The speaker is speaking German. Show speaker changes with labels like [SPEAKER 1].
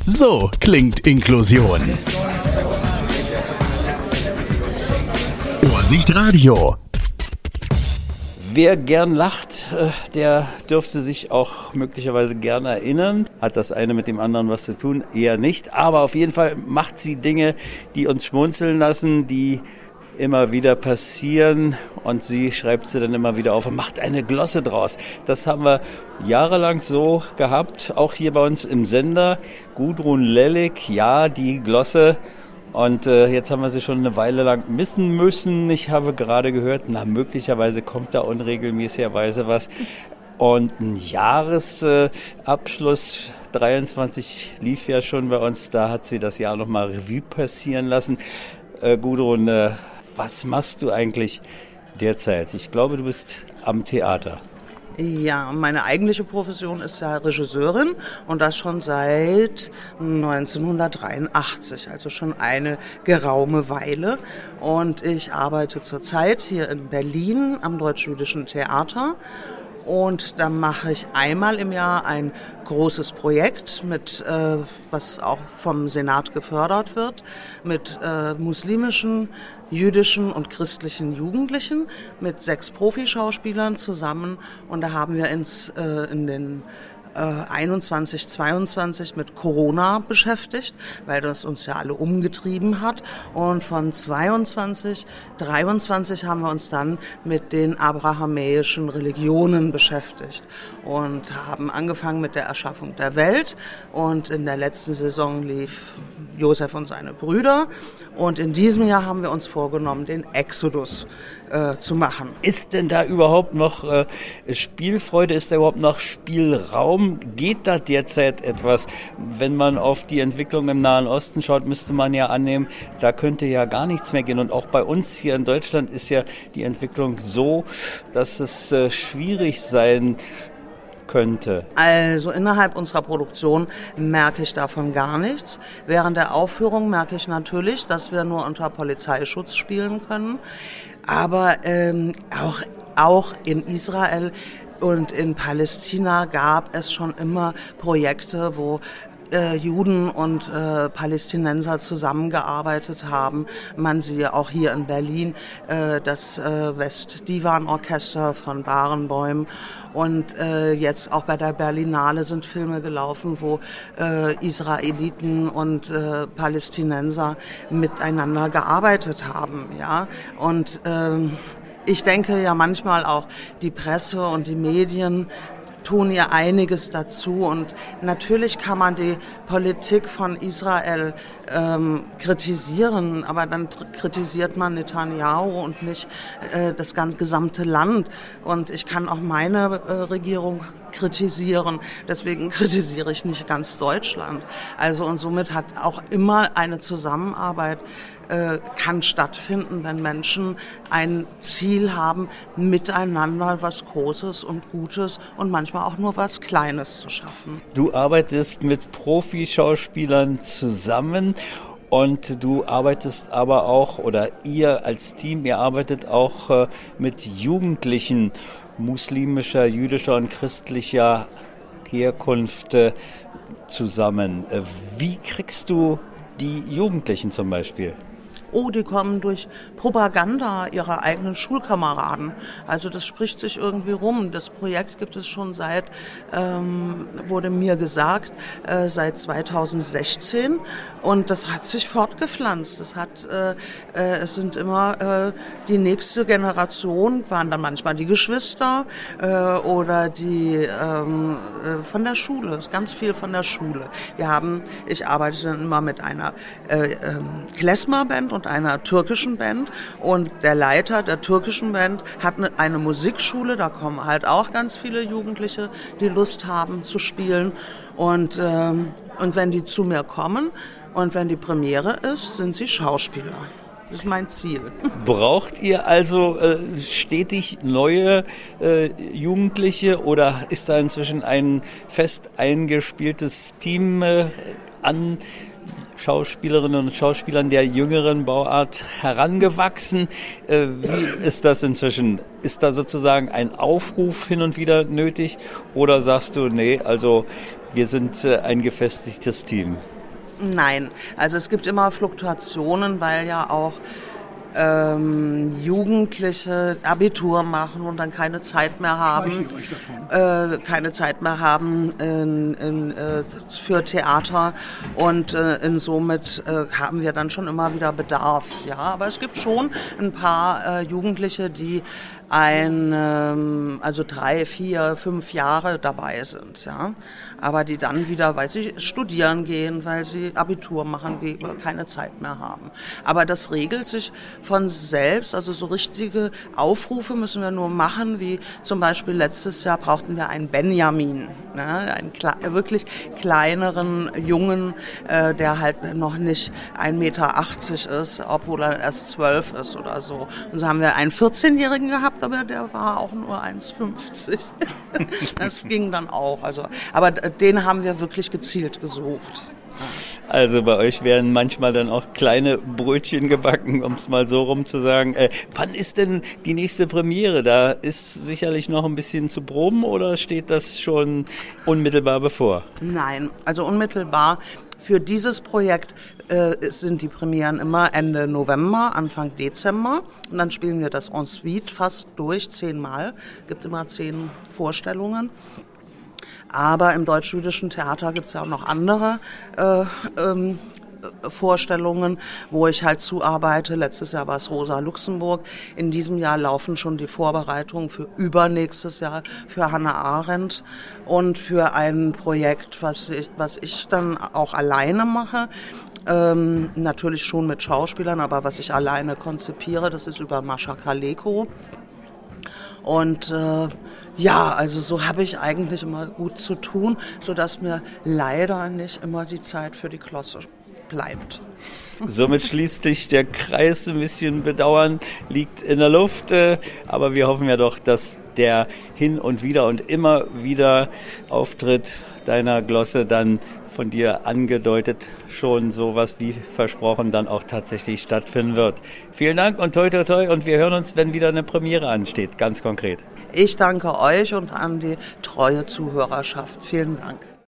[SPEAKER 1] So klingt Inklusion. Ursicht Radio.
[SPEAKER 2] Wer gern lacht, der dürfte sich auch möglicherweise gern erinnern. Hat das eine mit dem anderen was zu tun? Eher nicht. Aber auf jeden Fall macht sie Dinge, die uns schmunzeln lassen, die immer wieder passieren. Und sie schreibt sie dann immer wieder auf und macht eine Glosse draus. Das haben wir jahrelang so gehabt, auch hier bei uns im Sender. Gudrun Lellig, ja, die Glosse. Und jetzt haben wir sie schon eine Weile lang missen müssen. Ich habe gerade gehört, möglicherweise kommt da unregelmäßigerweise was. Und ein Jahresabschluss 23 lief ja schon bei uns. Da hat sie das Jahr nochmal Revue passieren lassen. Gudrun, was machst du eigentlich derzeit? Ich glaube, du bist am Theater.
[SPEAKER 3] Ja, meine eigentliche Profession ist ja Regisseurin und das schon seit 1983, also schon eine geraume Weile. Und ich arbeite zurzeit hier in Berlin am Deutsch-Jüdischen Theater. Und da mache ich einmal im Jahr ein großes Projekt, was auch vom Senat gefördert wird, mit muslimischen, jüdischen und christlichen Jugendlichen, mit 6 Profischauspielern zusammen. Und da haben wir in den 21, 22 mit Corona beschäftigt, weil das uns ja alle umgetrieben hat. Und von 22, 23 haben wir uns dann mit den abrahamäischen Religionen beschäftigt und haben angefangen mit der Erschaffung der Welt. Und in der letzten Saison lief Josef und seine Brüder. Und in diesem Jahr haben wir uns vorgenommen, den Exodus zu machen.
[SPEAKER 2] Ist denn da überhaupt noch Spielfreude, ist da überhaupt noch Spielraum? Geht da derzeit etwas? Wenn man auf die Entwicklung im Nahen Osten schaut, müsste man ja annehmen, da könnte ja gar nichts mehr gehen. Und auch bei uns hier in Deutschland ist ja die Entwicklung so, dass es schwierig sein könnte.
[SPEAKER 3] Also innerhalb unserer Produktion merke ich davon gar nichts. Während der Aufführung merke ich natürlich, dass wir nur unter Polizeischutz spielen können. Aber auch in Israel und in Palästina gab es schon immer Projekte, wo Juden und Palästinenser zusammengearbeitet haben. Man sieht auch hier in Berlin das Westdivan-Orchester von Barenboim. Und jetzt auch bei der Berlinale sind Filme gelaufen, wo Israeliten und Palästinenser miteinander gearbeitet haben. Ja? Und ich denke ja manchmal auch, die Presse und die Medien tun ja einiges dazu. Und natürlich kann man die Politik von Israel kritisieren, aber dann kritisiert man Netanyahu und nicht das gesamte Land. Und ich kann auch meine Regierung kritisieren, deswegen kritisiere ich nicht ganz Deutschland. Also und somit hat auch immer eine Zusammenarbeit kann stattfinden, wenn Menschen ein Ziel haben, miteinander was Großes und Gutes und manchmal auch nur was Kleines zu schaffen.
[SPEAKER 2] Du arbeitest mit Profischauspielern zusammen und du arbeitest aber auch, oder ihr als Team, ihr arbeitet auch mit Jugendlichen muslimischer, jüdischer und christlicher Herkunft zusammen. Wie kriegst du die Jugendlichen zum Beispiel?
[SPEAKER 3] Oh, die kommen durch Propaganda ihrer eigenen Schulkameraden. Also das spricht sich irgendwie rum. Das Projekt gibt es schon wurde mir gesagt, seit 2016. Und das hat sich fortgepflanzt. Es sind immer die nächste Generation, waren dann manchmal die Geschwister oder die von der Schule, ganz viel von der Schule. Ich arbeite dann immer mit einer Klezmer-Band und einer türkischen Band. Und der Leiter der türkischen Band hat eine Musikschule, da kommen halt auch ganz viele Jugendliche, die Lust haben zu spielen. Und wenn die zu mir kommen und wenn die Premiere ist, sind sie Schauspieler. Das ist mein Ziel.
[SPEAKER 2] Braucht ihr also stetig neue Jugendliche oder ist da inzwischen ein fest eingespieltes Team an Schauspielerinnen und Schauspielern der jüngeren Bauart herangewachsen? Wie ist das inzwischen? Ist da sozusagen ein Aufruf hin und wieder nötig oder sagst du, nee, also wir sind ein gefestigtes Team?
[SPEAKER 3] Nein, also es gibt immer Fluktuationen, weil ja auch Jugendliche Abitur machen und dann keine Zeit mehr haben, für Theater und somit haben wir dann schon immer wieder Bedarf. Ja, aber es gibt schon ein paar Jugendliche, die also 3, 4, 5 Jahre dabei sind, ja. Aber die dann wieder, weil sie studieren gehen, weil sie Abitur machen, keine Zeit mehr haben. Aber das regelt sich von selbst, also so richtige Aufrufe müssen wir nur machen, wie zum Beispiel letztes Jahr brauchten wir einen Benjamin, ne? Einen wirklich kleineren Jungen, der halt noch nicht 1,80 Meter ist, obwohl er erst 12 ist oder so. Und so haben wir einen 14-Jährigen gehabt, aber der war auch nur 1,50. Das ging dann auch. Also, aber den haben wir wirklich gezielt gesucht.
[SPEAKER 2] Also bei euch werden manchmal dann auch kleine Brötchen gebacken, um es mal so rum zu sagen. Wann ist denn die nächste Premiere? Da ist sicherlich noch ein bisschen zu proben oder steht das schon unmittelbar bevor?
[SPEAKER 3] Nein, also unmittelbar. Für dieses Projekt sind die Premieren immer Ende November, Anfang Dezember. Und dann spielen wir das en suite fast durch, 10 Mal. Es gibt immer 10 Vorstellungen. Aber im Deutsch-Jüdischen Theater gibt es ja auch noch andere Vorstellungen, wo ich halt zuarbeite. Letztes Jahr war es Rosa Luxemburg. In diesem Jahr laufen schon die Vorbereitungen für übernächstes Jahr für Hannah Arendt und für ein Projekt, was ich dann auch alleine mache. Natürlich schon mit Schauspielern, aber was ich alleine konzipiere, das ist über Mascha Kaleko. Und ja, also so habe ich eigentlich immer gut zu tun, sodass mir leider nicht immer die Zeit für die Klosse bleibt.
[SPEAKER 2] Somit schließt sich der Kreis. Ein bisschen Bedauern liegt in der Luft, aber wir hoffen ja doch, dass der hin und wieder und immer wieder Auftritt deiner Glosse dann von dir angedeutet schon sowas wie versprochen dann auch tatsächlich stattfinden wird. Vielen Dank und toi toi toi und wir hören uns, wenn wieder eine Premiere ansteht, ganz konkret.
[SPEAKER 3] Ich danke euch und an die treue Zuhörerschaft. Vielen Dank.